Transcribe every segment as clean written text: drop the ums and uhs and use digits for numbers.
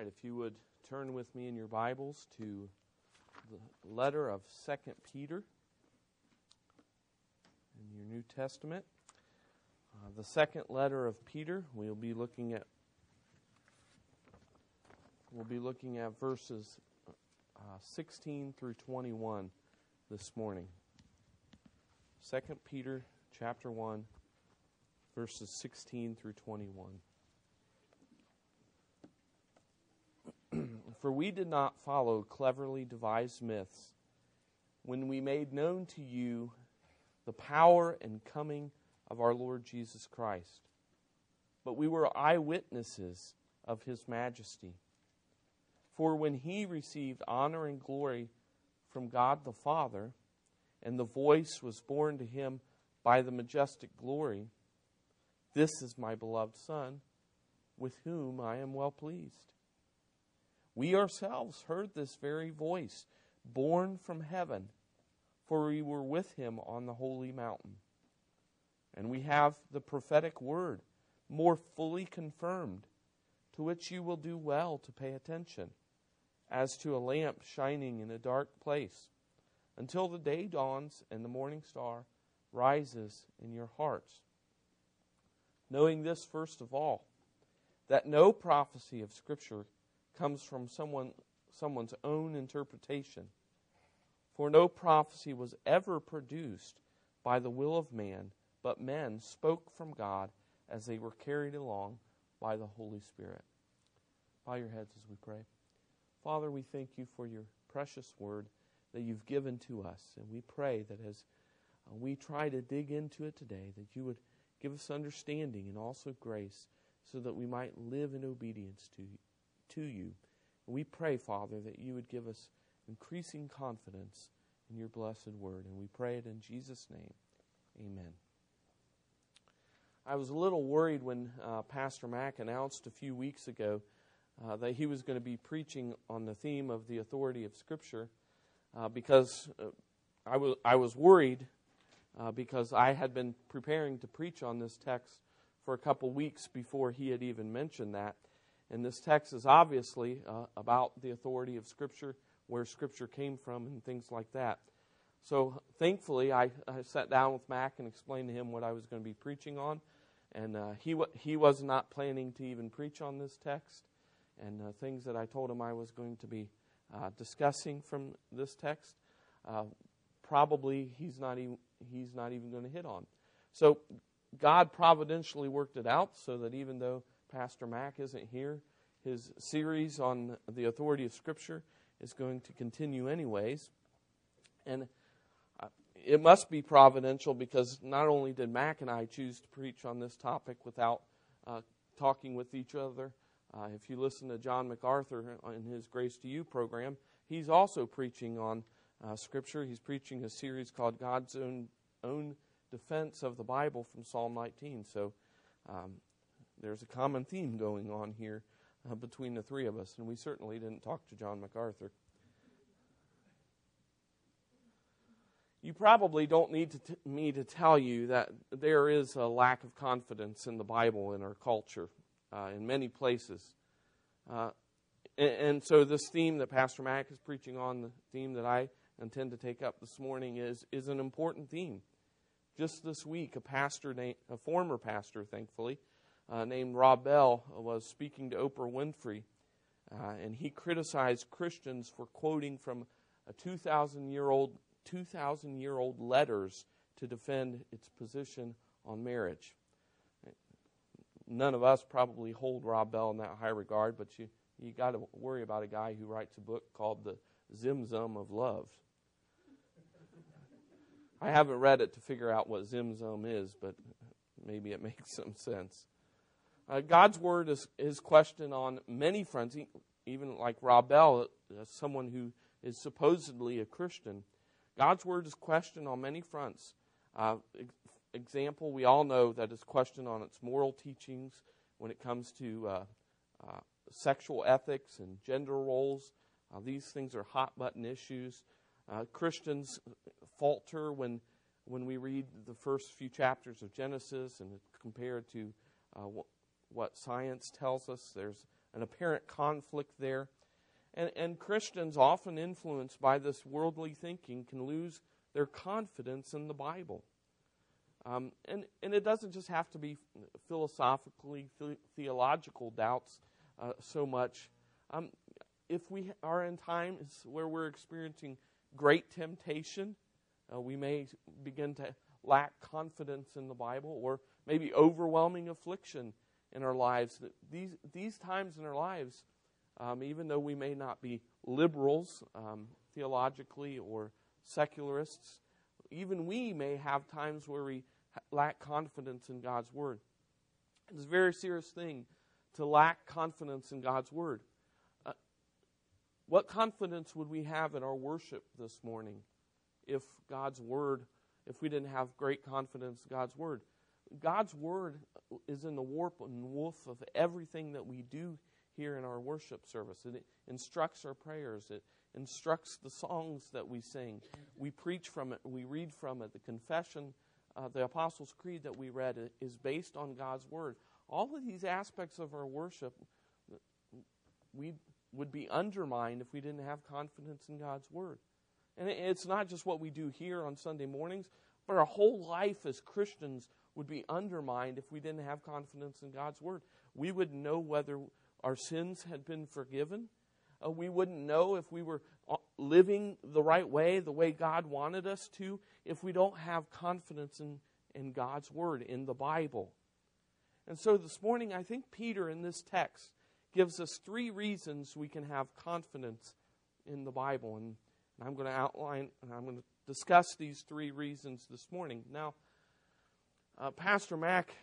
right, if you would turn with me in your Bibles to the letter of 2 Peter in your New Testament. The second letter of Peter, we'll be looking at verses 16 through 21 this morning. 2 Peter chapter 1, verses 16 through 21. For we did not follow cleverly devised myths when we made known to you the power and coming of our Lord Jesus Christ, but we were eyewitnesses of His majesty. For when He received honor and glory from God the Father, and the voice was borne to Him by the majestic glory, "This is my beloved Son, with whom I am well pleased." We ourselves heard this very voice, borne from heaven, for we were with Him on the holy mountain. And we have the prophetic word, more fully confirmed, to which you will do well to pay attention, as to a lamp shining in a dark place, until the day dawns and the morning star rises in your hearts. Knowing this first of all, that no prophecy of Scripture comes from someone's own interpretation. For no prophecy was ever produced by the will of man, but men spoke from God as they were carried along by the Holy Spirit. Bow your heads as we pray. Father, we thank you for your precious word that you've given to us. And we pray that as we try to dig into it today, that you would give us understanding and also grace so that we might live in obedience to you. And we pray, Father, that you would give us increasing confidence in your blessed word. And we pray it in Jesus' name. Amen. I was a little worried when Pastor Mack announced a few weeks ago that he was going to be preaching on the theme of the authority of Scripture because I was worried because I had been preparing to preach on this text for a couple weeks before he had even mentioned that. And this text is obviously about the authority of Scripture, where Scripture came from and things like that. So thankfully, I sat down with Mac and explained to him what I was going to be preaching on. And he was not planning to even preach on this text. And things that I told him I was going to be discussing from this text, probably he's not even going to hit on. So God providentially worked it out so that even though Pastor Mack isn't here, his series on the authority of Scripture is going to continue anyways. And it must be providential because not only did Mack and I choose to preach on this topic without talking with each other. If you listen to John MacArthur in his Grace to You program, he's also preaching on Scripture. He's preaching a series called God's Own Defense of the Bible from Psalm 19. So there's a common theme going on here between the three of us, and we certainly didn't talk to John MacArthur. You probably don't need me to tell you that there is a lack of confidence in the Bible in our culture in many places. And so this theme that Pastor Mack is preaching on, the theme that I intend to take up this morning is an important theme. Just this week, a former pastor, thankfully, named Rob Bell was speaking to Oprah Winfrey, and he criticized Christians for quoting from a 2,000-year-old letters to defend its position on marriage. None of us probably hold Rob Bell in that high regard, but you got to worry about a guy who writes a book called The Zim-Zum of Love. I haven't read it to figure out what Zim-Zum is, but maybe it makes some sense. God's Word is questioned on many fronts, even like Rob Bell, someone who is supposedly a Christian. God's Word is questioned on many fronts. Example, we all know that it's questioned on its moral teachings when it comes to sexual ethics and gender roles. These things are hot-button issues. Christians falter when we read the first few chapters of Genesis and compare it to what science tells us. There's an apparent conflict there. And Christians, often influenced by this worldly thinking, can lose their confidence in the Bible. And it doesn't just have to be philosophically, theological doubts so much. If we are in times where we're experiencing great temptation, we may begin to lack confidence in the Bible, or maybe overwhelming affliction in our lives. These times in our lives, even though we may not be liberals theologically or secularists, even we may have times where we lack confidence in God's Word. It's a very serious thing to lack confidence in God's Word. What confidence would we have in our worship this morning if God's Word, if we didn't have great confidence in God's Word? God's Word is in the warp and woof of everything that we do here in our worship service. It instructs our prayers. It instructs the songs that we sing. We preach from it. We read from it. The confession, the Apostles' Creed that we read is based on God's Word. All of these aspects of our worship, we would be undermined if we didn't have confidence in God's Word. And it's not just what we do here on Sunday mornings, but our whole life as Christians would be undermined if we didn't have confidence in God's Word. We wouldn't know whether our sins had been forgiven. We wouldn't know if we were living the right way, the way God wanted us to, if we don't have confidence in God's Word, in the Bible. And so this morning, I think Peter in this text gives us 3 reasons we can have confidence in the Bible. And I'm going to outline, and I'm going to discuss these 3 reasons this morning. Now, Pastor Mack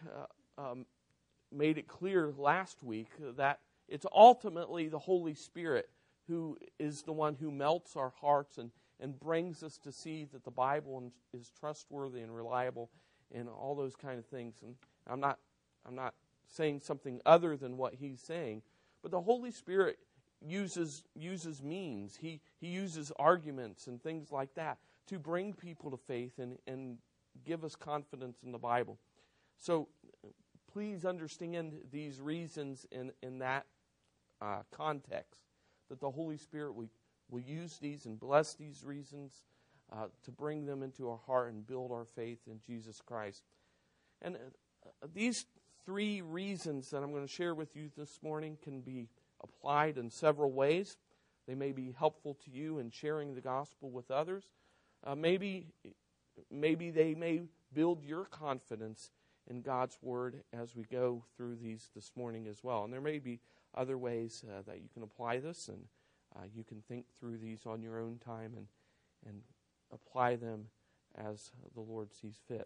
made it clear last week that it's ultimately the Holy Spirit who is the one who melts our hearts and brings us to see that the Bible is trustworthy and reliable and all those kind of things. And I'm not saying something other than what he's saying, but the Holy Spirit uses means. He uses arguments and things like that to bring people to faith and give us confidence in the Bible. So please understand these reasons in that context, that the Holy Spirit will use these and bless these reasons to bring them into our heart and build our faith in Jesus Christ. And these 3 reasons that I'm going to share with you this morning can be applied in several ways. They may be helpful to you in sharing the gospel with others. Maybe they may build your confidence in God's Word as we go through these this morning as well. And there may be other ways that you can apply this, and you can think through these on your own time and apply them as the Lord sees fit.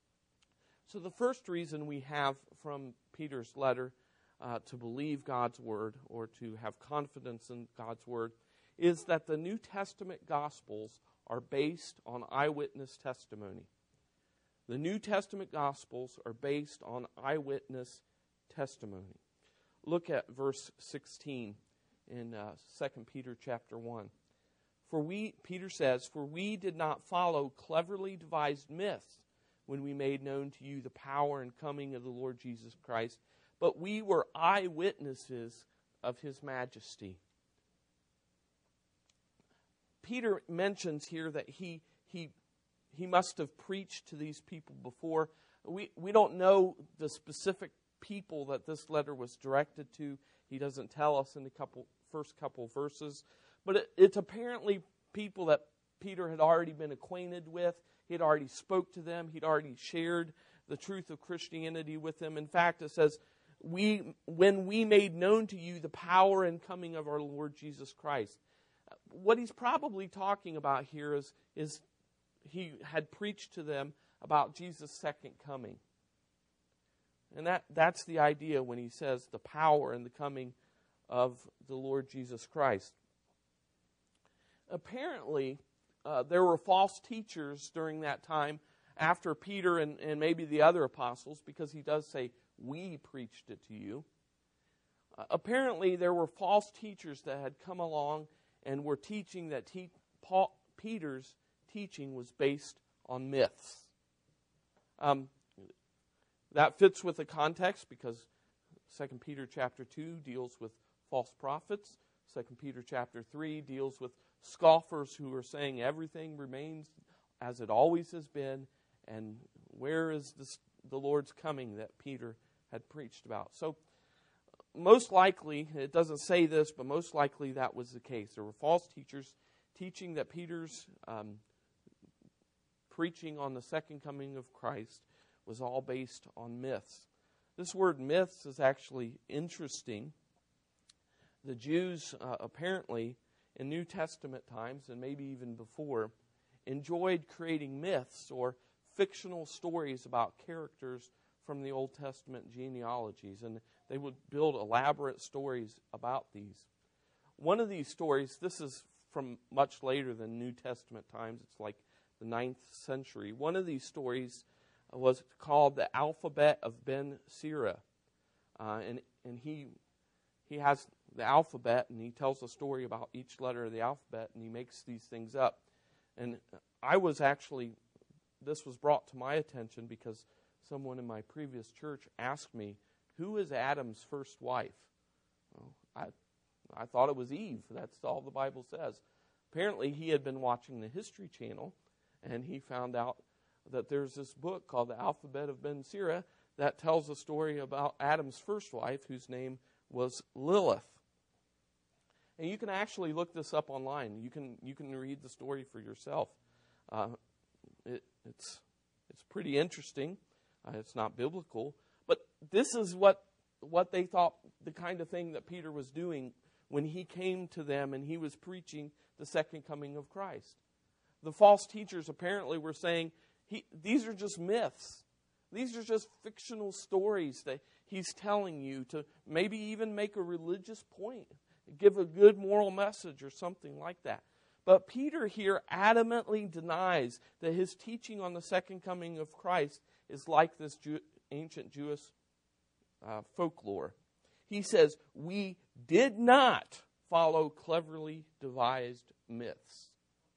So the first reason we have from Peter's letter to believe God's Word or to have confidence in God's Word is that the New Testament Gospels are based on eyewitness testimony. The New Testament Gospels are based on eyewitness testimony. Look at verse 16 in 2 Peter chapter 1. Peter says, "For we did not follow cleverly devised myths when we made known to you the power and coming of the Lord Jesus Christ, but we were eyewitnesses of His majesty." Peter mentions here that he must have preached to these people before. We don't know the specific people that this letter was directed to. He doesn't tell us in the first couple verses. But it's apparently people that Peter had already been acquainted with. He had already spoke to them. He'd already shared the truth of Christianity with them. In fact, it says, when we made known to you the power and coming of our Lord Jesus Christ. What he's probably talking about here is he had preached to them about Jesus' second coming. And that's the idea when he says the power and the coming of the Lord Jesus Christ. Apparently, there were false teachers during that time after Peter and maybe the other apostles, because he does say, "We preached it to you." Apparently, there were false teachers that had come along and were teaching that Peter's teaching was based on myths. That fits with the context because 2 Peter chapter 2 deals with false prophets. 2 Peter chapter 3 deals with scoffers who are saying everything remains as it always has been, and where is the Lord's coming that Peter had preached about. So most likely, it doesn't say this, but most likely that was the case. There were false teachers teaching that Peter's preaching on the second coming of Christ was all based on myths. This word myths is actually interesting. The Jews apparently in New Testament times, and maybe even before, enjoyed creating myths or fictional stories about characters from the Old Testament genealogies, and they would build elaborate stories about these. One of these stories, this is from much later than New Testament times, it's like the 9th century. One of these stories was called the Alphabet of Ben Sira. And he has the alphabet, and he tells a story about each letter of the alphabet, and he makes these things up. And this was brought to my attention because someone in my previous church asked me, who is Adam's first wife? Well, I thought it was Eve. That's all the Bible says. Apparently, he had been watching the History Channel, and he found out that there's this book called The Alphabet of Ben Sira that tells a story about Adam's first wife, whose name was Lilith. And you can actually look this up online. You can read the story for yourself. It's pretty interesting. It's not biblical, but this is what they thought the kind of thing that Peter was doing when he came to them and he was preaching the second coming of Christ. The false teachers apparently were saying, these are just myths. These are just fictional stories that he's telling you to maybe even make a religious point, give a good moral message or something like that. But Peter here adamantly denies that his teaching on the second coming of Christ is like this ancient Jewish folklore. He says, we did not follow cleverly devised myths.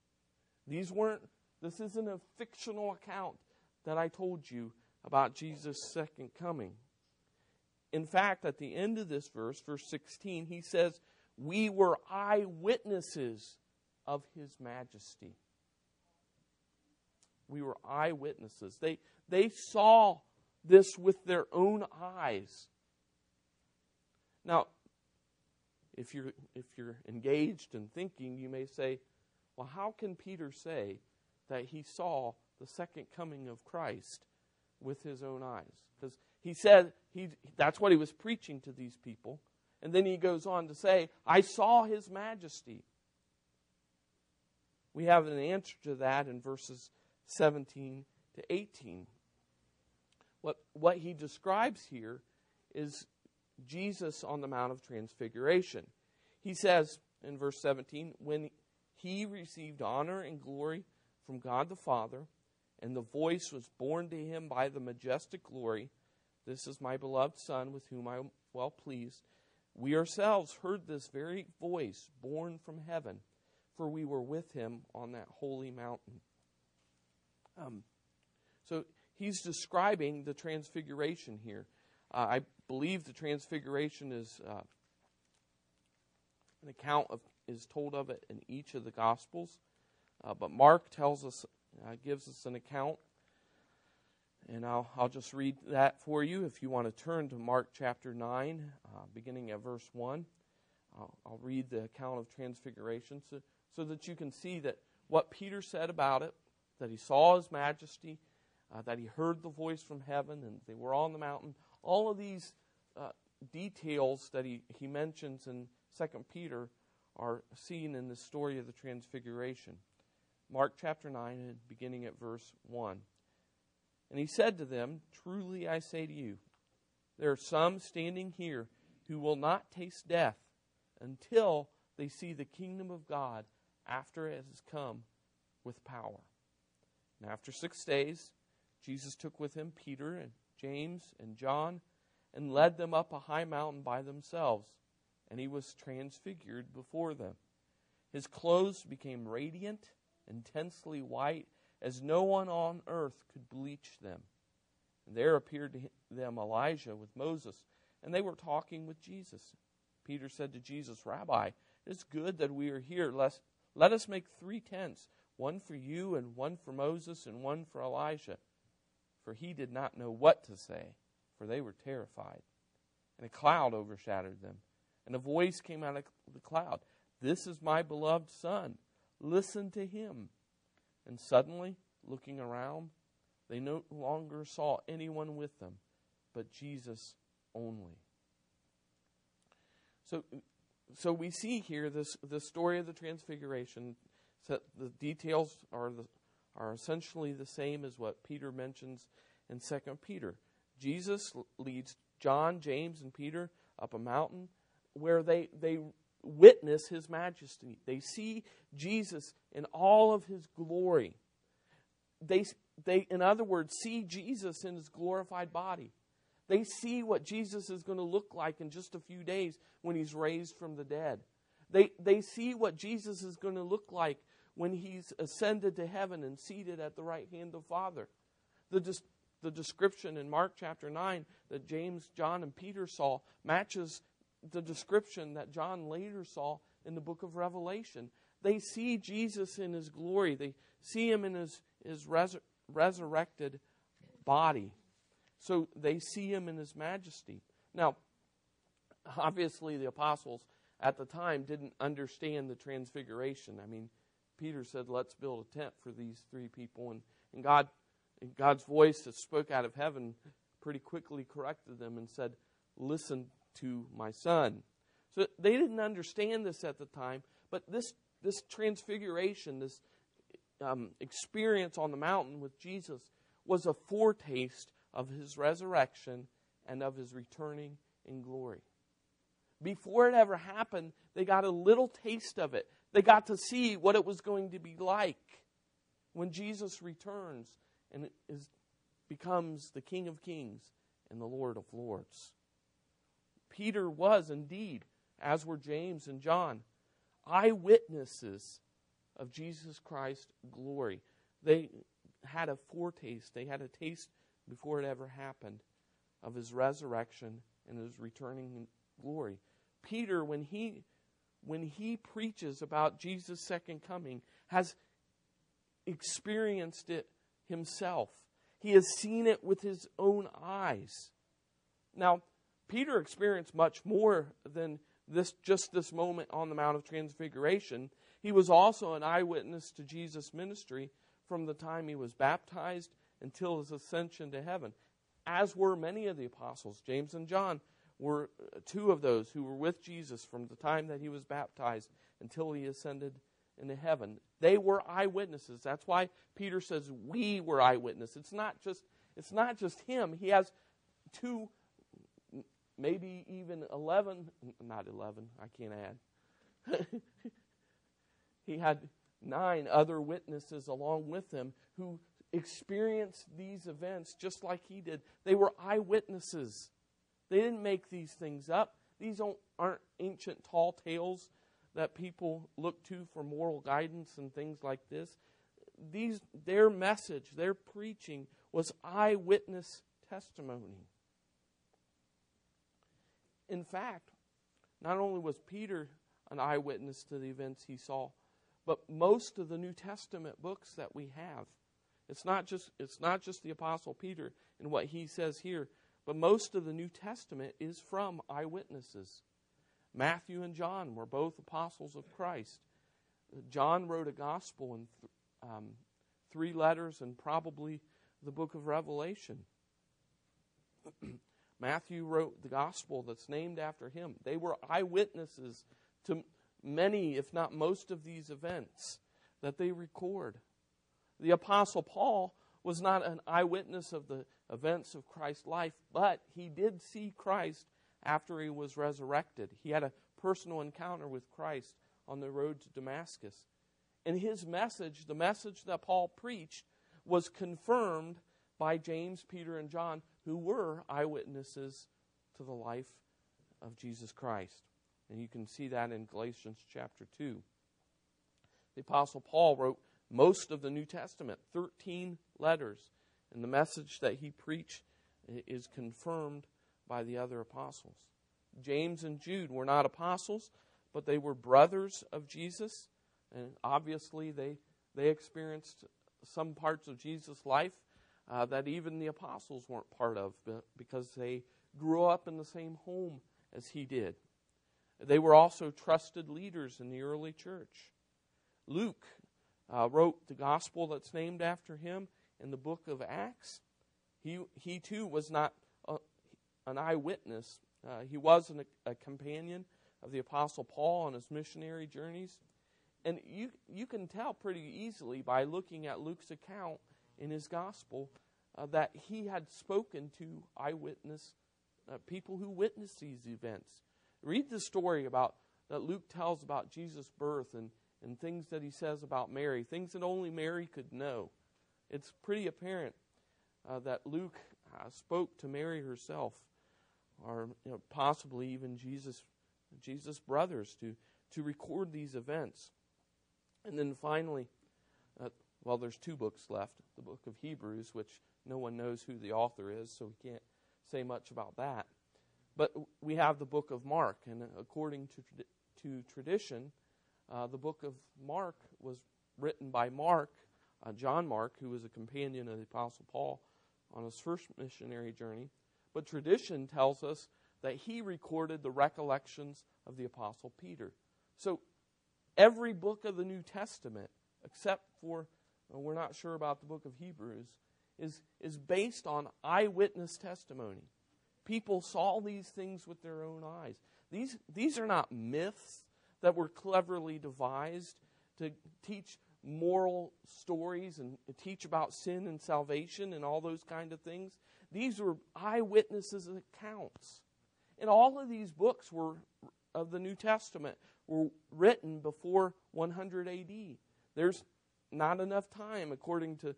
This isn't a fictional account that I told you about Jesus' second coming. In fact, at the end of this verse 16, he says, we were eyewitnesses of his majesty. We were eyewitnesses. They saw this with their own eyes. Now, if you're engaged in thinking, you may say, well, how can Peter say that he saw the second coming of Christ with his own eyes? Because he said that's what he was preaching to these people. And then he goes on to say, I saw his majesty. We have an answer to that in verses 17 to 18. What he describes here is Jesus on the Mount of Transfiguration. He says in verse 17, when he received honor and glory from God the Father, and the voice was borne to him by the majestic glory, this is my beloved Son with whom I am well pleased. We ourselves heard this very voice borne from heaven, for we were with him on that holy mountain. So he's describing the transfiguration here. I believe the transfiguration is an account is told of it in each of the Gospels, but Mark gives us an account, and I'll just read that for you. If you want to turn to Mark chapter 9, beginning at verse 1, I'll read the account of transfiguration so that you can see that what Peter said about it, that he saw his majesty, that he heard the voice from heaven, and they were on the mountain. All of these details that he mentions in 2 Peter are seen in the story of the transfiguration. Mark chapter 9, beginning at verse 1. And he said to them, truly I say to you, there are some standing here who will not taste death until they see the kingdom of God after it has come with power. And after 6 days, Jesus took with him Peter and James and John and led them up a high mountain by themselves, and he was transfigured before them. His clothes became radiant, intensely white, as no one on earth could bleach them. And there appeared to them Elijah with Moses, and they were talking with Jesus. Peter said to Jesus, "Rabbi, it is good that we are here. Let us make 3 tents, one for you and one for Moses and one for Elijah." For he did not know what to say, for they were terrified. And a cloud overshadowed them. And a voice came out of the cloud, "This is my beloved Son. Listen to him." And suddenly, looking around, they no longer saw anyone with them, but Jesus only. So we see here the story of the Transfiguration. So the details are essentially the same as what Peter mentions in 2 Peter. Jesus leads John, James, and Peter up a mountain where they witness his majesty. They see Jesus in all of his glory. They, in other words, see Jesus in his glorified body. They see what Jesus is going to look like in just a few days when he's raised from the dead. They see what Jesus is going to look like when he's ascended to heaven and seated at the right hand of the Father. The description in Mark chapter 9 that James, John, and Peter saw matches the description that John later saw in the book of Revelation. They see Jesus in his glory. They see him in his resurrected body. So they see him in his majesty. Now, obviously the apostles at the time didn't understand the transfiguration. I mean, Peter said, "Let's build a tent for these 3 people." And God's voice that spoke out of heaven pretty quickly corrected them and said, "Listen to my Son." So they didn't understand this at the time, but this transfiguration, this experience on the mountain with Jesus was a foretaste of his resurrection and of his returning in glory. Before it ever happened, they got a little taste of it. They got to see what it was going to be like when Jesus returns and becomes the King of Kings and the Lord of Lords. Peter was indeed, as were James and John, eyewitnesses of Jesus Christ's glory. They had a foretaste, they had a taste before it ever happened of his resurrection and his returning in glory. Peter, when he preaches about Jesus' second coming, has experienced it himself. He has seen it with his own eyes. Now, Peter experienced much more than just this moment on the Mount of Transfiguration. He was also an eyewitness to Jesus' ministry from the time he was baptized until his ascension to heaven, as were many of the apostles. James and John were 2 of those who were with Jesus from the time that he was baptized until he ascended into heaven. They were eyewitnesses. That's why Peter says we were eyewitnesses. It's not just him. He has 2, maybe even 11, not 11, I can't add. He had 9 other witnesses along with him who experienced these events just like he did. They were eyewitnesses. They didn't make these things up. These aren't ancient tall tales that people look to for moral guidance and things like this. Their message, their preaching was eyewitness testimony. In fact, not only was Peter an eyewitness to the events he saw, but most of the New Testament books that we have, it's not just the Apostle Peter and what he says here, but most of the New Testament is from eyewitnesses. Matthew and John were both apostles of Christ. John wrote a gospel in 3 letters and probably the book of Revelation. Matthew wrote the gospel that's named after him. They were eyewitnesses to many, if not most, of these events that they record. The Apostle Paul was not an eyewitness of the events of Christ's life, but he did see Christ after he was resurrected. He had a personal encounter with Christ on the road to Damascus. And his message, the message that Paul preached, was confirmed by James, Peter, and John, who were eyewitnesses to the life of Jesus Christ. And you can see that in Galatians chapter 2. The Apostle Paul wrote most of the New Testament, 13 letters. And the message that he preached is confirmed by the other apostles. James and Jude were not apostles, but they were brothers of Jesus. And obviously they experienced some parts of Jesus' life that even the apostles weren't part of, because they grew up in the same home as he did. They were also trusted leaders in the early church. Luke wrote the gospel that's named after him in the book of Acts. He too was not an eyewitness. He was a companion of the Apostle Paul on his missionary journeys. And you can tell pretty easily by looking at Luke's account in his gospel that he had spoken to eyewitness people who witnessed these events. Read the story that Luke tells about Jesus' birth and things that he says about Mary, things that only Mary could know. It's pretty apparent that Luke spoke to Mary herself, or possibly even Jesus' brothers, to record these events. And then finally, there's 2 books left. The book of Hebrews, which no one knows who the author is, so we can't say much about that. But we have the book of Mark, and according to tradition, the book of Mark was written by Mark, John Mark, who was a companion of the Apostle Paul on his first missionary journey. But tradition tells us that he recorded the recollections of the Apostle Peter. So every book of the New Testament, except for, we're not sure about the book of Hebrews, is based on eyewitness testimony. People saw these things with their own eyes. These are not myths that were cleverly devised to teach moral stories and teach about sin and salvation and all those kind of things. These were eyewitnesses' accounts. And all of these books of the New Testament were written before 100 AD. There's not enough time, according to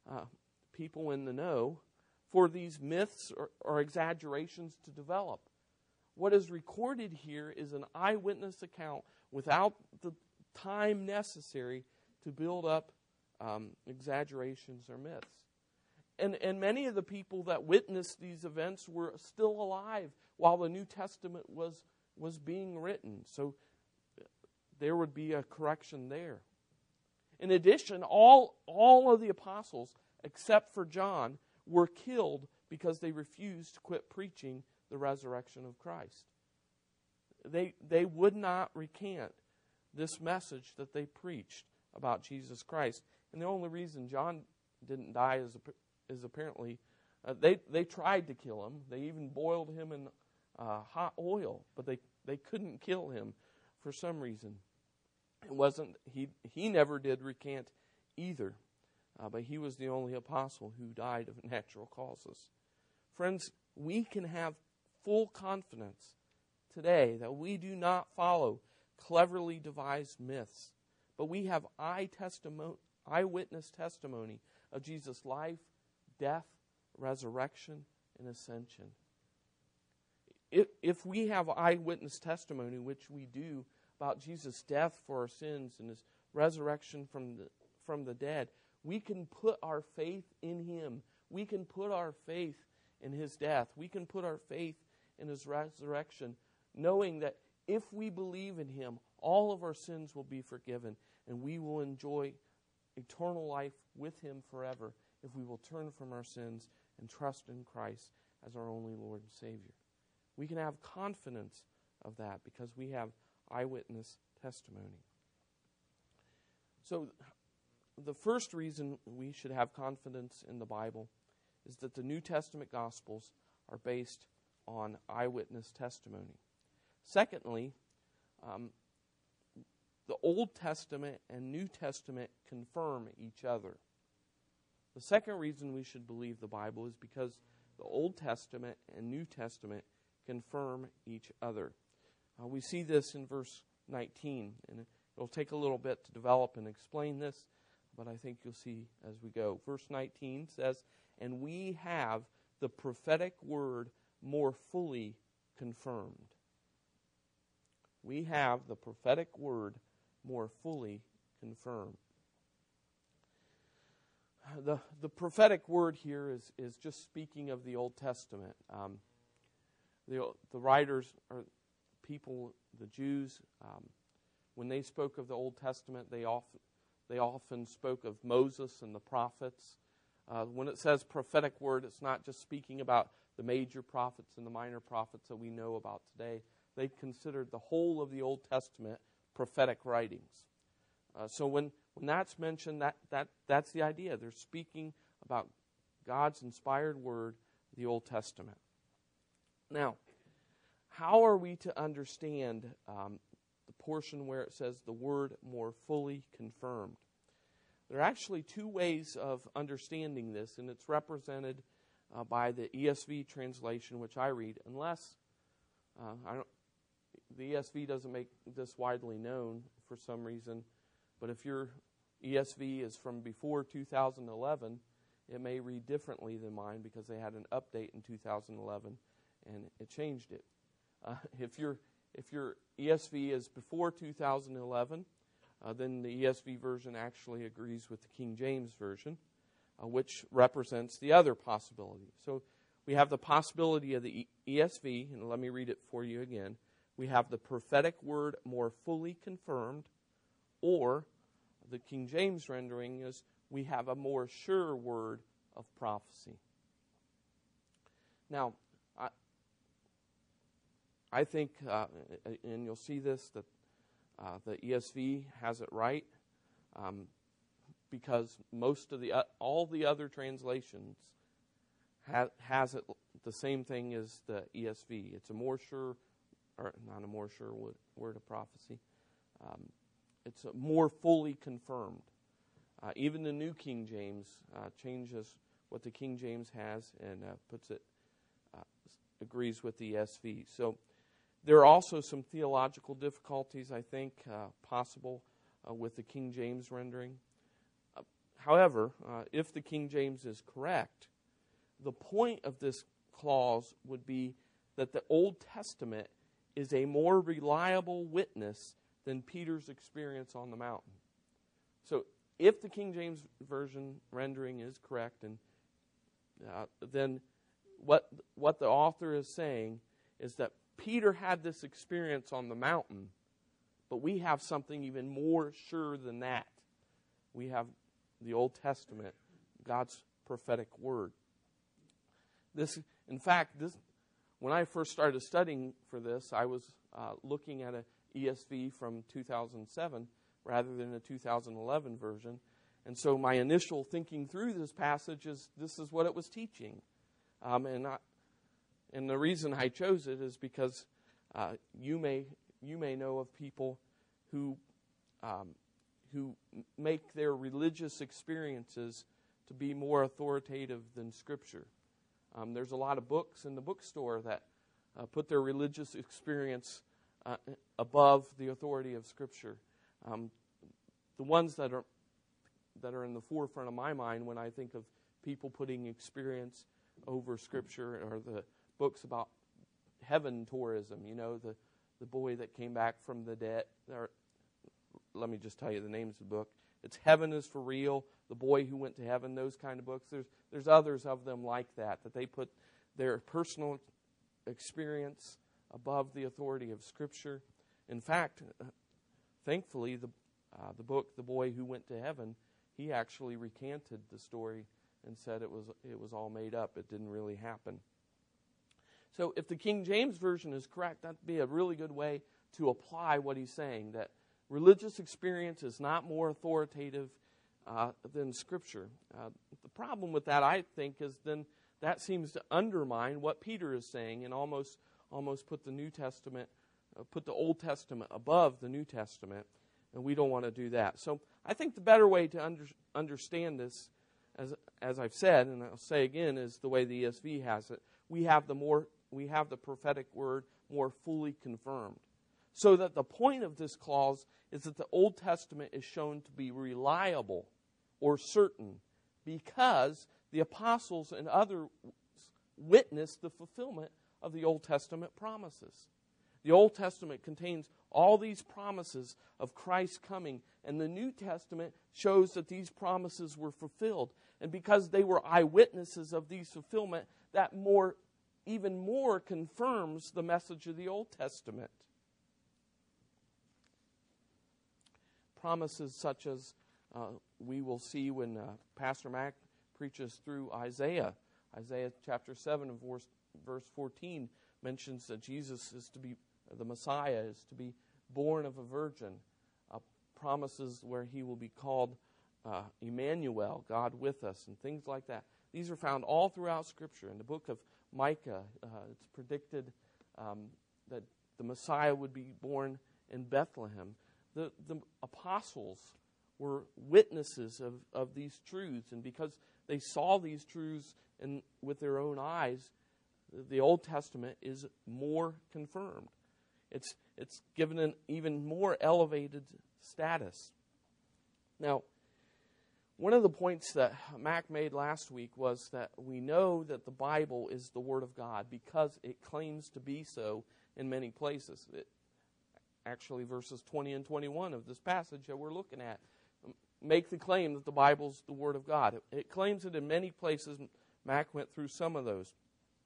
people in the know, for these myths or exaggerations to develop. What is recorded here is an eyewitness account without the time necessary to build up exaggerations or myths. And many of the people that witnessed these events were still alive while the New Testament was being written. So there would be a correction there. In addition, all of the apostles, except for John, were killed because they refused to quit preaching the resurrection of Christ. They would not recant this message that they preached about Jesus Christ. And the only reason John didn't die is apparently they tried to kill him. They even boiled him in hot oil, but they couldn't kill him for some reason. It wasn't he never did recant either, but he was the only apostle who died of natural causes. Friends, we can have full confidence today that we do not follow cleverly devised myths, but we have eyewitness testimony of Jesus' life, death, resurrection, and ascension. If we have eyewitness testimony, which we do, about Jesus' death for our sins and his resurrection from the dead, we can put our faith in him. We can put our faith in his death. We can put our faith in his resurrection, knowing that if we believe in him, all of our sins will be forgiven, and we will enjoy eternal life with him forever if we will turn from our sins and trust in Christ as our only Lord and Savior. We can have confidence of that because we have eyewitness testimony. So the first reason we should have confidence in the Bible is that the New Testament Gospels are based on eyewitness testimony. Secondly, the Old Testament and New Testament confirm each other. The second reason we should believe the Bible is because the Old Testament and New Testament confirm each other. We see this in verse 19, and it'll take a little bit to develop and explain this, but I think you'll see as we go. Verse 19 says, "And we have the prophetic word more fully confirmed." We have the prophetic word more fully confirmed. The prophetic word here is just speaking of the Old Testament. the writers or people, the Jews, when they spoke of the Old Testament, they often spoke of Moses and the prophets. When it says prophetic word, it's not just speaking about the major prophets and the minor prophets that we know about today. They considered the whole of the Old Testament prophetic writings. So when that's mentioned, that's the idea. They're speaking about God's inspired word, the Old Testament. Now, how are we to understand the portion where it says the word more fully confirmed? There are actually two ways of understanding this, and it's represented by the ESV translation, which I read, unless the ESV doesn't make this widely known for some reason, but if your ESV is from before 2011, it may read differently than mine because they had an update in 2011 and it changed it. If your ESV is before 2011, then the ESV version actually agrees with the King James Version, which represents the other possibility. So we have the possibility of the ESV, and let me read it for you again. We have the prophetic word more fully confirmed, or the King James rendering is we have a more sure word of prophecy. Now, I think, and you'll see this, that the ESV has it right, because most of all the other translations has it the same thing as the ESV. It's a more sure, or not a more sure word of prophecy. It's a more fully confirmed. Even the New King James changes what the King James has and puts it agrees with the ESV. So there are also some theological difficulties, I think, possible with the King James rendering. However, if the King James is correct, the point of this clause would be that the Old Testament is a more reliable witness than Peter's experience on the mountain. So if the King James Version rendering is correct, and then what the author is saying is that Peter had this experience on the mountain, but we have something even more sure than that. We have the Old Testament, God's prophetic word. In fact, when I first started studying for this, I was looking at an ESV from 2007 rather than a 2011 version. And so my initial thinking through this passage is this is what it was teaching. And the reason I chose it is because you may know of people who make their religious experiences to be more authoritative than Scripture. There's a lot of books in the bookstore that put their religious experience above the authority of Scripture. The ones that are in the forefront of my mind when I think of people putting experience over Scripture are the books about heaven tourism. You know, the boy that came back from the dead. Let me just tell you the names of the book. It's Heaven is for Real, The Boy Who Went to Heaven, those kind of books. There's others of them like that they put their personal experience above the authority of Scripture. In fact, thankfully, the book, The Boy Who Went to Heaven, he actually recanted the story and said it was all made up. It didn't really happen. So if the King James Version is correct, that'd be a really good way to apply what he's saying, that religious experience is not more authoritative than Scripture. The problem with that, I think, is then that seems to undermine what Peter is saying and almost put the New Testament, put the Old Testament above the New Testament, and we don't want to do that. So I think the better way to understand this, as I've said, and I'll say again, is the way the ESV has it. We have the prophetic word more fully confirmed. So that the point of this clause is that the Old Testament is shown to be reliable or certain because the apostles and others witnessed the fulfillment of the Old Testament promises. The Old Testament contains all these promises of Christ's coming, and the New Testament shows that these promises were fulfilled. And because they were eyewitnesses of these fulfillment, that more even more confirms the message of the Old Testament. Promises such as we will see when Pastor Mac preaches through Isaiah. Isaiah chapter 7 and verse 14 mentions that Jesus is to be, the Messiah is to be born of a virgin. Promises where he will be called Emmanuel, God with us, and things like that. These are found all throughout Scripture. In the book of Micah, it's predicted that the Messiah would be born in Bethlehem. The apostles were witnesses of these truths, and because they saw these truths with their own eyes, the Old Testament is more confirmed. It's given an even more elevated status. Now, one of the points that Mac made last week was that we know that the Bible is the Word of God because it claims to be so in many places. Actually, verses 20 and 21 of this passage that we're looking at make the claim that the Bible's the Word of God. It claims it in many places. Mac went through some of those.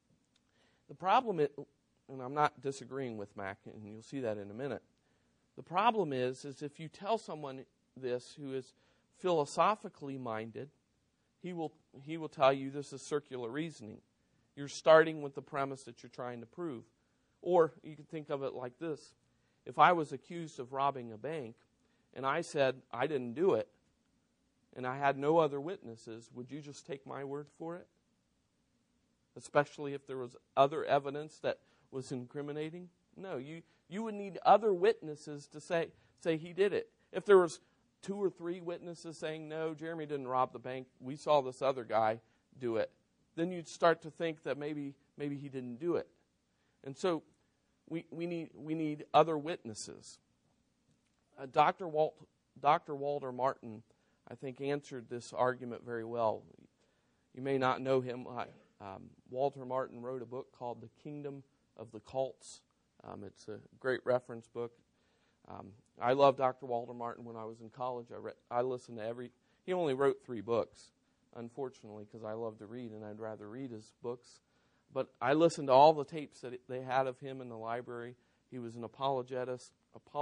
The problem is, and I'm not disagreeing with Mac, and you'll see that in a minute. The problem is if you tell someone this who is philosophically minded, he will tell you this is circular reasoning. You're starting with the premise that you're trying to prove. Or you can think of it like this. If I was accused of robbing a bank and I said I didn't do it and I had no other witnesses, would you just take my word for it? Especially if there was other evidence that was incriminating? No, you would need other witnesses to say he did it. If there was 2 or 3 witnesses saying, no, Jeremy didn't rob the bank, we saw this other guy do it, then you'd start to think that maybe he didn't do it. And so we need other witnesses. Dr. Walter Martin, I think, answered this argument very well. You may not know him. Walter Martin wrote a book called The Kingdom of the Cults. It's a great reference book. I loved Dr. Walter Martin when I was in college. I listened to he only wrote 3 books, unfortunately, because I love to read, and I'd rather read his books. But I listened to all the tapes that they had of him in the library. He was an apologist,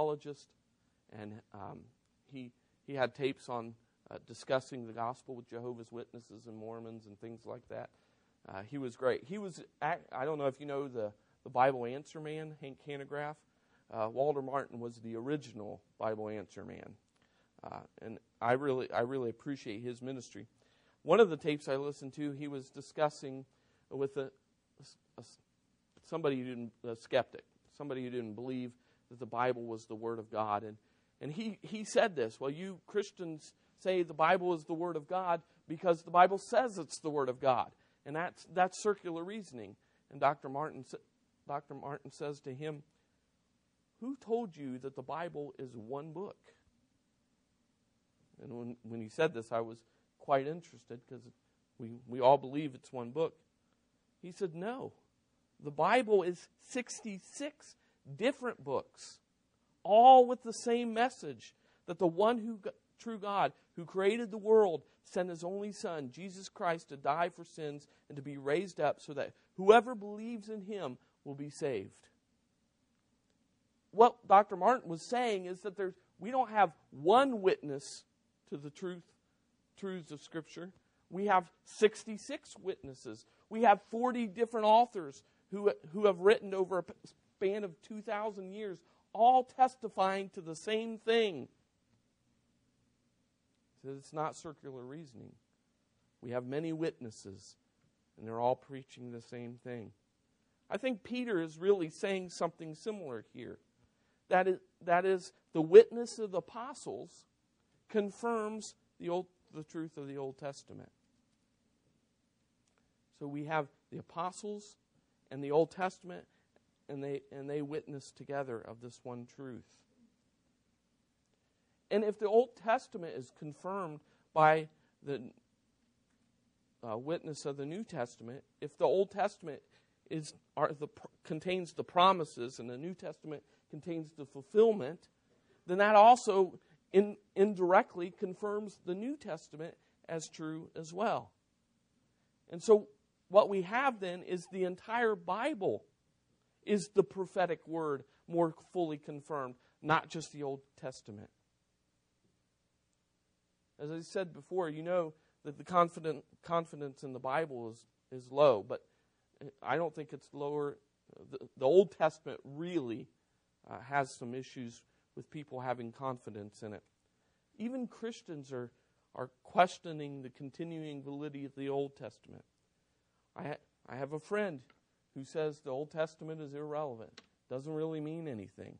and he had tapes on discussing the gospel with Jehovah's Witnesses and Mormons and things like that. He was great. I don't know if you know the Bible Answer Man, Hank Hanegraaff. Walter Martin was the original Bible Answer Man, and I really appreciate his ministry. One of the tapes I listened to, he was discussing with a skeptic, somebody who didn't believe that the Bible was the Word of God, and he said this: well, you Christians say the Bible is the Word of God because the Bible says it's the Word of God, and that's circular reasoning. And Dr. Martin says to him, who told you that the Bible is one book? And when he said this, I was quite interested because we all believe it's one book. He said, no. The Bible is 66 different books, all with the same message, that the one true God who created the world sent his only Son, Jesus Christ, to die for sins and to be raised up so that whoever believes in him will be saved. What Dr. Martin was saying is that we don't have one witness to the truths of Scripture. We have 66 witnesses. We have 40 different authors who have written over a span of 2,000 years, all testifying to the same thing. So it's not circular reasoning. We have many witnesses, and they're all preaching the same thing. I think Peter is really saying something similar here. That is, the witness of the apostles confirms the truth of the Old Testament. So we have the apostles and the Old Testament, and they witness together of this one truth. And if the Old Testament is confirmed by the witness of the New Testament, if the Old Testament contains the promises and the New Testament contains the fulfillment, then that also indirectly confirms the New Testament as true as well. And so what we have then is the entire Bible is the prophetic word more fully confirmed, not just the Old Testament. As I said before, you know that the confidence in the Bible is low, but I don't think it's lower. The Old Testament really has some issues with people having confidence in it. Even Christians are questioning the continuing validity of the Old Testament. I have a friend who says the Old Testament is irrelevant. Doesn't really mean anything.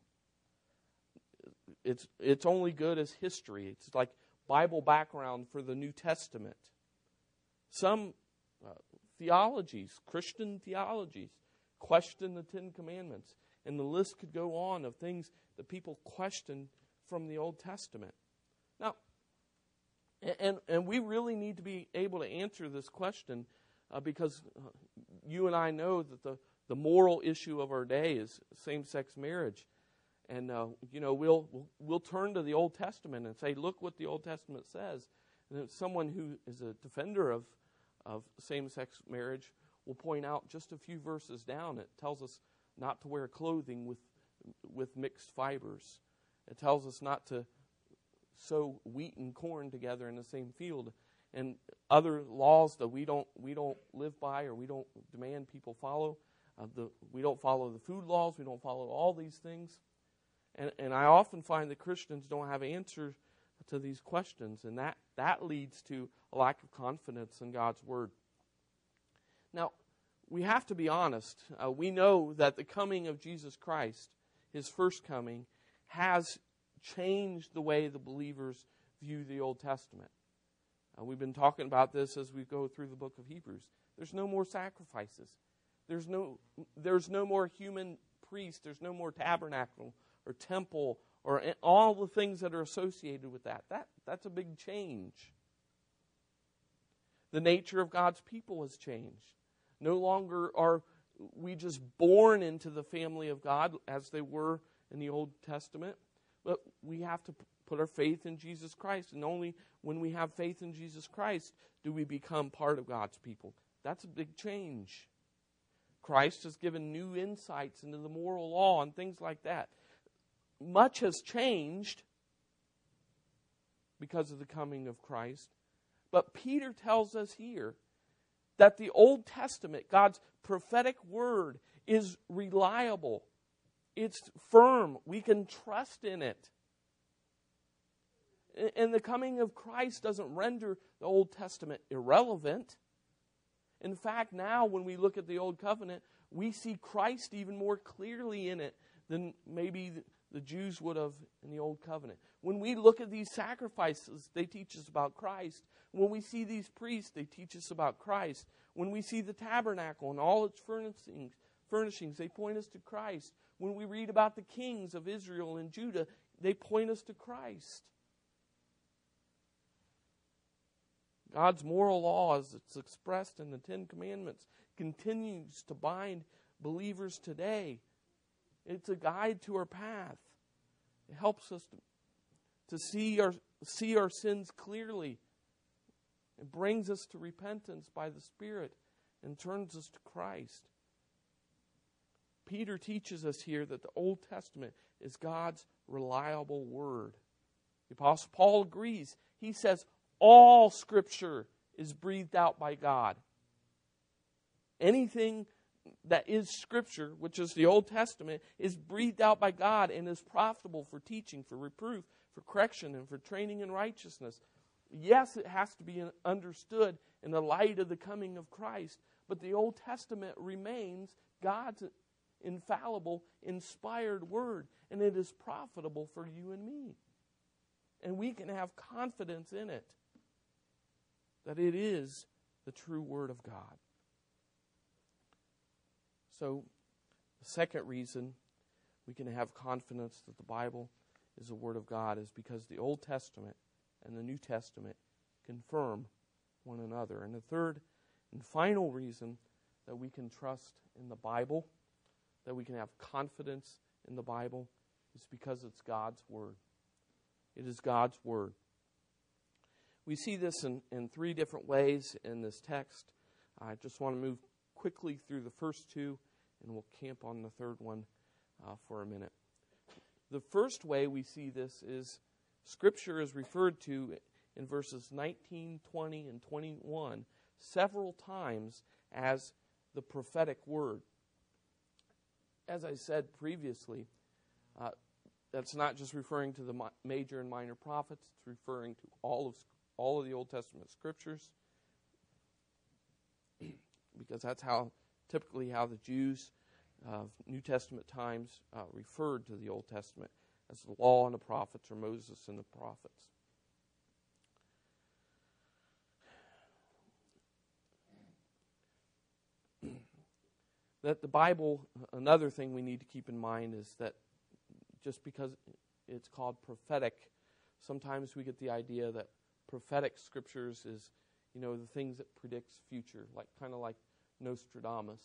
It's only good as history. It's like Bible background for the New Testament. Some theologies, Christian theologies, question the Ten Commandments. And the list could go on of things that people question from the Old Testament. Now, and we really need to be able to answer this question because you and I know that the moral issue of our day is same-sex marriage. And, we'll turn to the Old Testament and say, look what the Old Testament says. And someone who is a defender of same-sex marriage will point out just a few verses down. It tells us not to wear clothing with mixed fibers. It tells us not to sow wheat and corn together in the same field. And other laws that we don't live by or we don't demand people follow. We don't follow the food laws. We don't follow all these things. And I often find that Christians don't have answers to these questions, and that leads to a lack of confidence in God's Word. Now, we have to be honest. We know that the coming of Jesus Christ, His first coming, has changed the way the believers view the Old Testament. We've been talking about this as we go through the book of Hebrews. There's no more sacrifices. There's no more human priest. There's no more tabernacle or temple or all the things that are associated with that. That's a big change. The nature of God's people has changed. No longer are we just born into the family of God as they were in the Old Testament, but we have to put our faith in Jesus Christ. And only when we have faith in Jesus Christ do we become part of God's people. That's a big change. Christ has given new insights into the moral law and things like that. Much has changed because of the coming of Christ. But Peter tells us here that the Old Testament, God's prophetic word, is reliable. It's firm. We can trust in it. And the coming of Christ doesn't render the Old Testament irrelevant. In fact, now when we look at the Old Covenant, we see Christ even more clearly in it than maybe the Jews would have in the Old Covenant. When we look at these sacrifices, they teach us about Christ. When we see these priests, they teach us about Christ. When we see the tabernacle and all its furnishings, they point us to Christ. When we read about the kings of Israel and Judah, they point us to Christ. God's moral law, as it's expressed in the Ten Commandments, continues to bind believers today. It's a guide to our path. It helps us to see our sins clearly. It brings us to repentance by the Spirit and turns us to Christ. Peter teaches us here that the Old Testament is God's reliable word. The Apostle Paul agrees. He says, all Scripture is breathed out by God. Anything that is Scripture, which is the Old Testament, is breathed out by God and is profitable for teaching, for reproof, for correction, and for training in righteousness. Yes, it has to be understood in the light of the coming of Christ, but the Old Testament remains God's infallible, inspired word, and it is profitable for you and me. And we can have confidence in it, that it is the true Word of God. So, the second reason we can have confidence that the Bible is the Word of God is because the Old Testament and the New Testament confirm one another. And the third and final reason that we can trust in the Bible, that we can have confidence in the Bible, is because it's God's Word. It is God's Word. We see this in three different ways in this text. I just want to move quickly through the first two, and we'll camp on the third one for a minute. The first way we see this is Scripture is referred to in verses 19, 20, and 21 several times as the prophetic word. As I said previously, that's not just referring to the major and minor prophets. It's referring to all of the Old Testament Scriptures, because that's typically how the Jews of New Testament times referred to the Old Testament as the law and the prophets, or Moses and the prophets. That the Bible, another thing we need to keep in mind is that just because it's called prophetic, sometimes we get the idea that prophetic scriptures is, the things that predicts future, kind of like Nostradamus.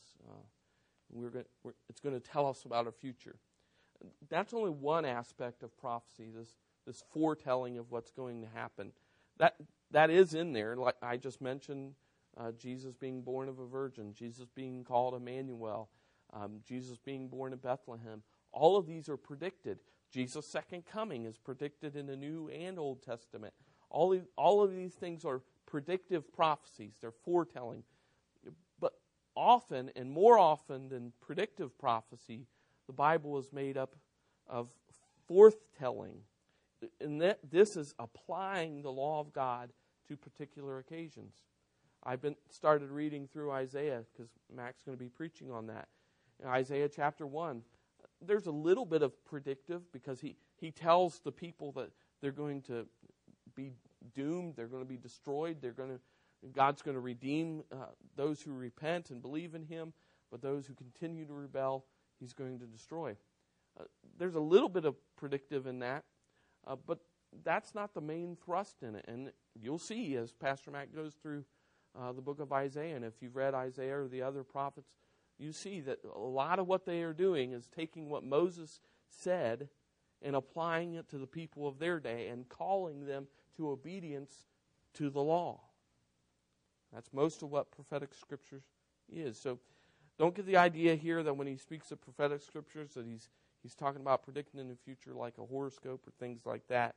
It's going to tell us about our future. That's only one aspect of prophecy, this foretelling of what's going to happen. That is in there, like I just mentioned. Jesus being born of a virgin, Jesus being called Emmanuel, Jesus being born in Bethlehem. All of these are predicted. Jesus' second coming is predicted in the New and Old Testament. All of these things are predictive prophecies. They're foretelling. But often, and more often than predictive prophecy, the Bible is made up of forthtelling. And this is applying the law of God to particular occasions. I've started reading through Isaiah because Mac's going to be preaching on that. In Isaiah chapter 1, there's a little bit of predictive because he tells the people that they're going to be doomed, they're going to be destroyed, God's going to redeem those who repent and believe in Him, but those who continue to rebel, He's going to destroy. There's a little bit of predictive in that, but that's not the main thrust in it. And you'll see as Pastor Mac goes through the book of Isaiah, and if you've read Isaiah or the other prophets, you see that a lot of what they are doing is taking what Moses said and applying it to the people of their day and calling them to obedience to the law. That's most of what prophetic scriptures is. So don't get the idea here that when he speaks of prophetic scriptures that he's talking about predicting in the future like a horoscope or things like that.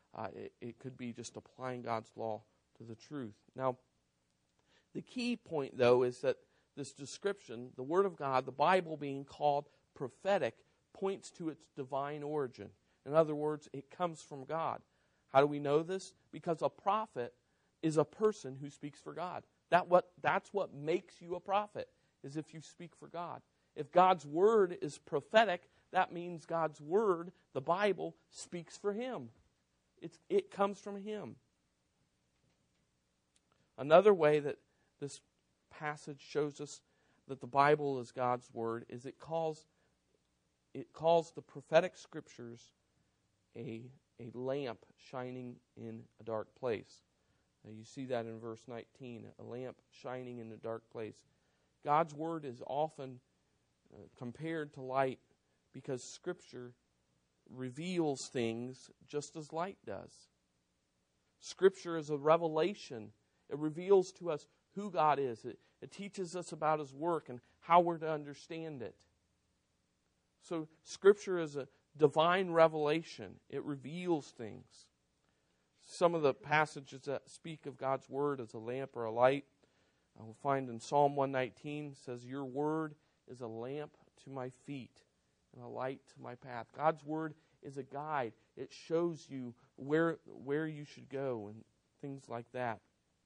It could be just applying God's law to the truth. Now, the key point, though, is that this description, the Word of God, the Bible being called prophetic, points to its divine origin. In other words, it comes from God. How do we know this? Because a prophet is a person who speaks for God. That's what makes you a prophet, is if you speak for God. If God's Word is prophetic, that means God's Word, the Bible, speaks for Him. It comes from Him. Another way that this passage shows us that the Bible is God's Word is it calls the prophetic scriptures a lamp shining in a dark place. Now you see that in verse 19, a lamp shining in a dark place. God's Word is often compared to light because Scripture reveals things just as light does. Scripture is a revelation. It reveals to us who God is. It teaches us about His work and how we're to understand it. So Scripture is a divine revelation. It reveals things. Some of the passages that speak of God's Word as a lamp or a light, we'll find in Psalm 119, says, "Your Word is a lamp to my feet and a light to my path." God's Word is a guide. It shows you where you should go and things like that.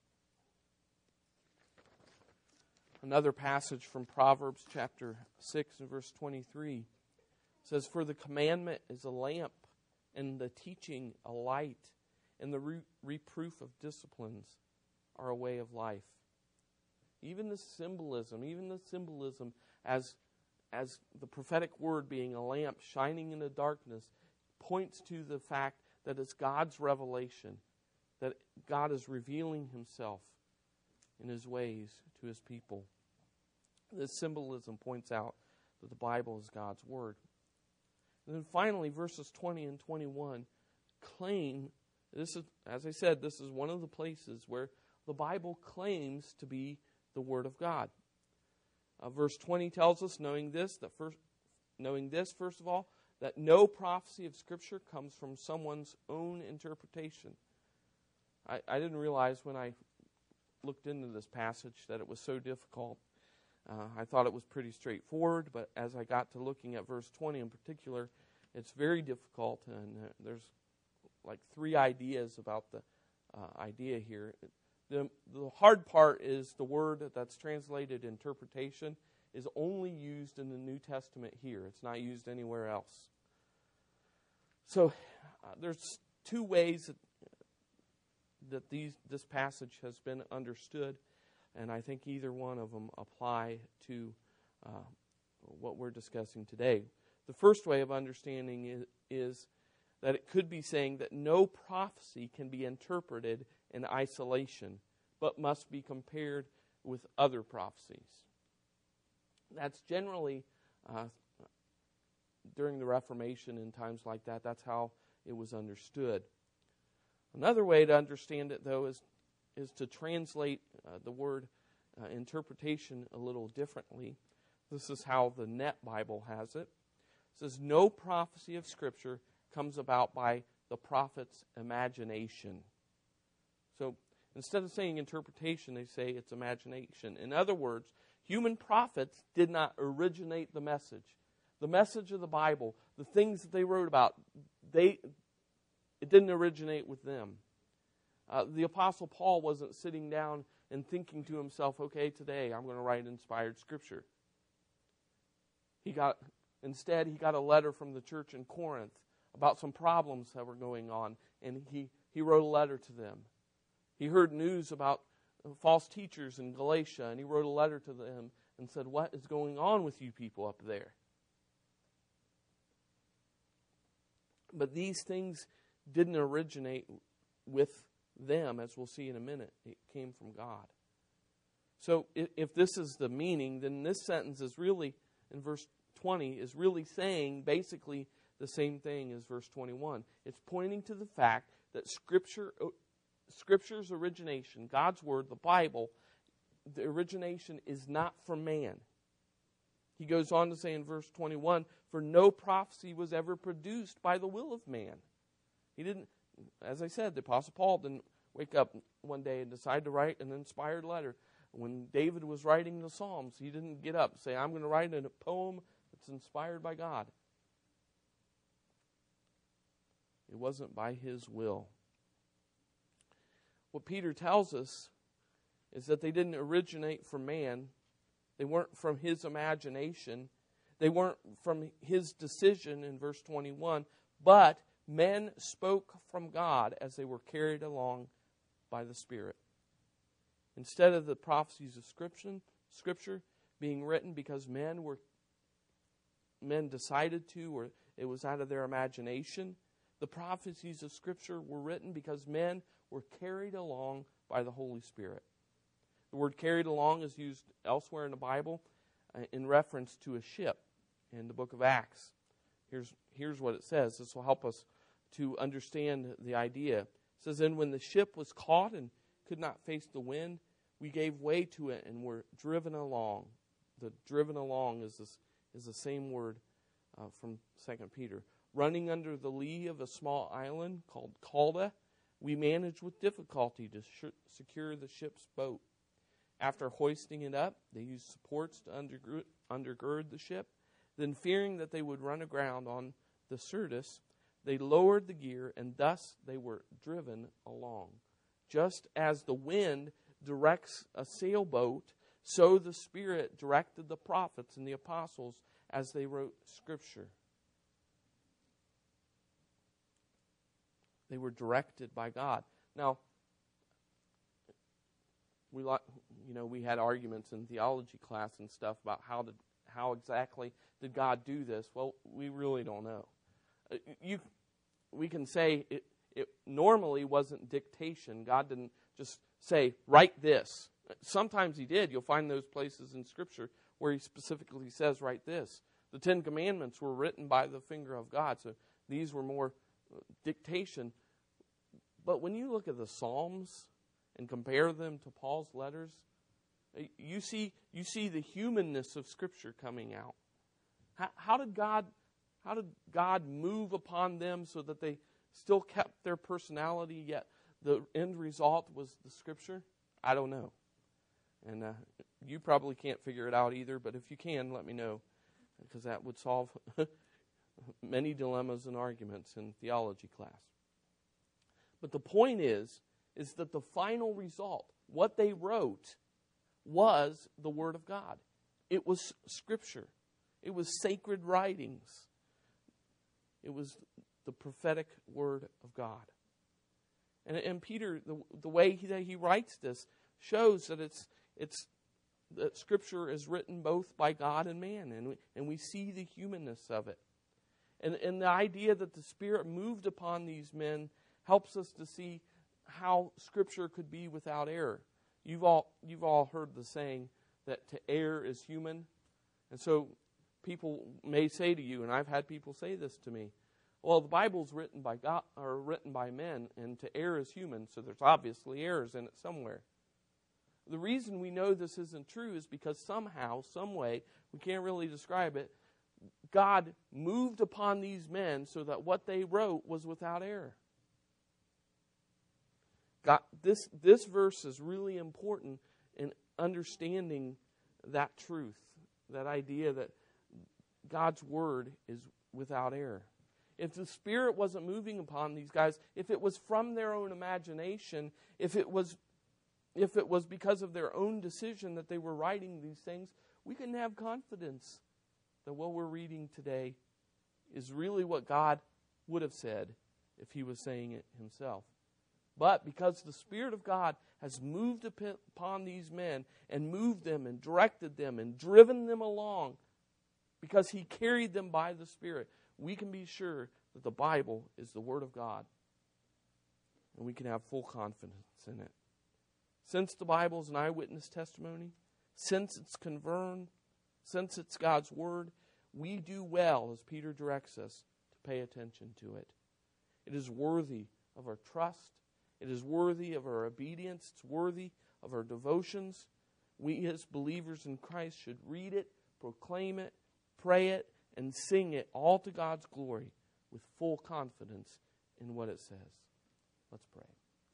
Another passage from Proverbs chapter 6 and verse 23 says, "For the commandment is a lamp, and the teaching a light, and the reproof of disciplines are a way of life." Even the symbolism as the prophetic word being a lamp shining in the darkness points to the fact that it's God's revelation, that God is revealing Himself in His ways to His people. This symbolism points out that the Bible is God's Word. And then finally, verses 20 and 21 claim, this is, as I said, this is one of the places where the Bible claims to be the Word of God. Verse 20 tells us, knowing this, first of all, that no prophecy of Scripture comes from someone's own interpretation. I didn't realize when I looked into this passage that it was so difficult. I thought it was pretty straightforward, but as I got to looking at verse 20 in particular, it's very difficult, and there's like three ideas about the idea here. The hard part is the word that's translated interpretation is only used in the New Testament here. It's not used anywhere else. So there's two ways that this passage has been understood, and I think either one of them apply to what we're discussing today. The first way of understanding is that it could be saying that no prophecy can be interpreted in isolation, but must be compared with other prophecies. That's generally, during the Reformation and times like that, that's how it was understood. Another way to understand it, though, is to translate the word interpretation a little differently. This is how the Net Bible has it. It says, no prophecy of Scripture comes about by the prophet's imagination. So instead of saying interpretation, they say it's imagination. In other words, human prophets did not originate the message. The message of the Bible, the things that they wrote about, it didn't originate with them. The Apostle Paul wasn't sitting down and thinking to himself, okay, today I'm going to write inspired Scripture. Instead, he got a letter from the church in Corinth about some problems that were going on, and he wrote a letter to them. He heard news about false teachers in Galatia, and he wrote a letter to them and said, what is going on with you people up there? But these things didn't originate with them, as we'll see in a minute. It came from God. So if this is the meaning, then this sentence is really, in verse 20, is really saying basically the same thing as verse 21. It's pointing to the fact that Scripture's origination, God's Word, the Bible, the origination is not from man. He goes on to say in verse 21, for no prophecy was ever produced by the will of man. He didn't, as I said, the Apostle Paul didn't wake up one day and decide to write an inspired letter. When David was writing the Psalms, he didn't get up and say, I'm going to write a poem that's inspired by God. It wasn't by his will. What Peter tells us is that they didn't originate from man. They weren't from his imagination. They weren't from his decision in verse 21, but men spoke from God as they were carried along by the Spirit. Instead of the prophecies of Scripture being written because men decided to, or it was out of their imagination, the prophecies of Scripture were written because men were carried along by the Holy Spirit. The word carried along is used elsewhere in the Bible in reference to a ship in the book of Acts. Here's what it says. This will help us to understand the idea. It says, and when the ship was caught and could not face the wind, we gave way to it and were driven along. The driven along is the same word from 2 Peter. Running under the lee of a small island called Calda, we managed with difficulty to secure the ship's boat. After hoisting it up, they used supports to undergird the ship. Then, fearing that they would run aground on the Syrtis, they lowered the gear, and thus they were driven along. Just as the wind directs a sailboat, so the Spirit directed the prophets and the apostles as they wrote Scripture. They were directed by God. Now, we had arguments in theology class and stuff about how exactly did God do this. Well, we really don't know. We can say it normally wasn't dictation. God didn't just say, write this. Sometimes he did. You'll find those places in Scripture where he specifically says, write this. The Ten Commandments were written by the finger of God, so these were more dictation. But when you look at the Psalms and compare them to Paul's letters, You see the humanness of Scripture coming out. How did God move upon them so that they still kept their personality, yet the end result was the Scripture? I don't know. And you probably can't figure it out either, but if you can, let me know, because that would solve many dilemmas and arguments in theology class. But the point is that the final result, what they wrote, was the Word of God. It was Scripture. It was sacred writings. It was the prophetic Word of God. And Peter, the way he writes this, shows that that Scripture is written both by God and man, and we see the humanness of it. And the idea that the Spirit moved upon these men helps us to see how Scripture could be without error. You've all heard the saying that to err is human. And so people may say to you, and I've had people say this to me, well, the Bible's written by God or written by men, and to err is human, so there's obviously errors in it somewhere. The reason we know this isn't true is because somehow, some way, we can't really describe it, God moved upon these men so that what they wrote was without error. God, this verse is really important in understanding that truth, that idea that God's Word is without error. If the Spirit wasn't moving upon these guys, if it was from their own imagination, if it was because of their own decision that they were writing these things, we can have confidence that what we're reading today is really what God would have said if He was saying it Himself. But because the Spirit of God has moved upon these men and moved them and directed them and driven them along, because He carried them by the Spirit, we can be sure that the Bible is the Word of God. And we can have full confidence in it. Since the Bible is an eyewitness testimony, since it's confirmed, since it's God's Word, we do well, as Peter directs us, to pay attention to it. It is worthy of our trust. It is worthy of our obedience. It's worthy of our devotions. We as believers in Christ should read it, proclaim it, pray it, and sing it all to God's glory with full confidence in what it says. Let's pray.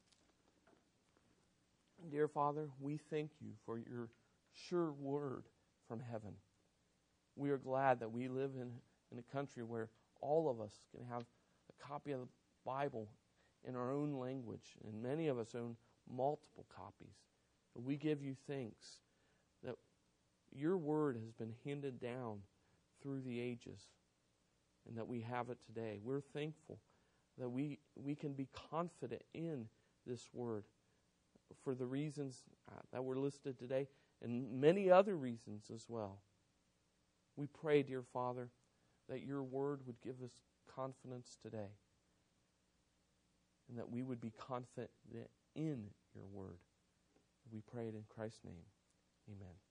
Dear Father, we thank You for Your sure word from heaven. We are glad that we live in a country where all of us can have a copy of the Bible in our own language, and many of us own multiple copies. But we give You thanks that Your word has been handed down through the ages and that we have it today. We're thankful that we can be confident in this word for the reasons that were listed today and many other reasons as well. We pray, dear Father, that Your word would give us confidence today and that we would be confident in Your word. We pray it in Christ's name. Amen.